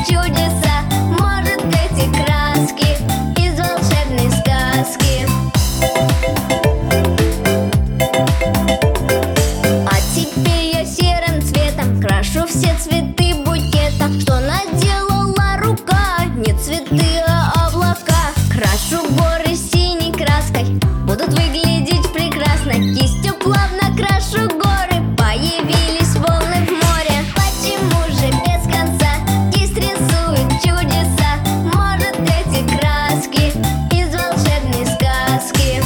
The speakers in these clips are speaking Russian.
чудеса. Может, эти краски из волшебной сказки. А теперь я серым цветом крашу все цветы букета. Что наделала рука? Не цветы, а облака. Крашу горы синей краской, будут выглядеть прекрасно. Кистью плавно крашу горы, появились волны в море. Почему же без конца кисть рисует чудеса? Может, эти краски из волшебной сказки.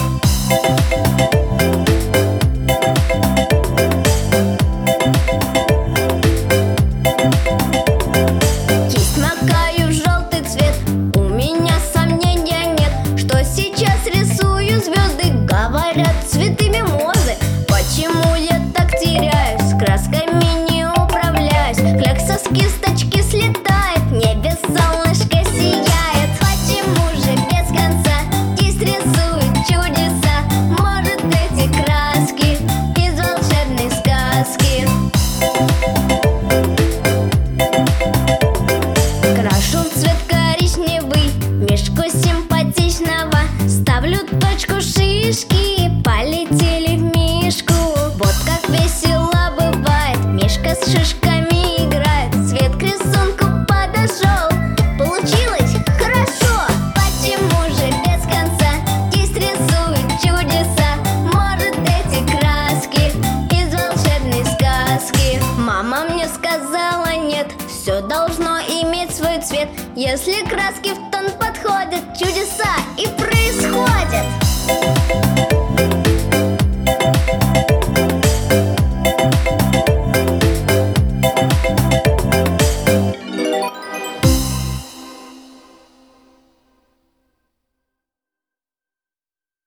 Кисть макаю в желтый цвет, у меня сомнения нет, что сейчас рисую звезды. Говорят, цветы мимозы. Почему я так теряюсь, с красками не управляюсь? Клякса с кисточки слетает, в небе солнышко сияет. Почему же без конца кисть рисует чудеса? Может, эти краски из волшебной сказки. Крашу в цвет коричневый мишку симпатичного. Ставлю точку шишки, полетели в мишку. Вот как весело бывает, мишка с шишками играет. Цвет к рисунку подошел, получилось хорошо. Почему же без конца кисть рисует чудеса? Может, эти краски из волшебной сказки. Мама мне сказала нет, все должно иметь свой цвет. Если краски в тон подходят, чудеса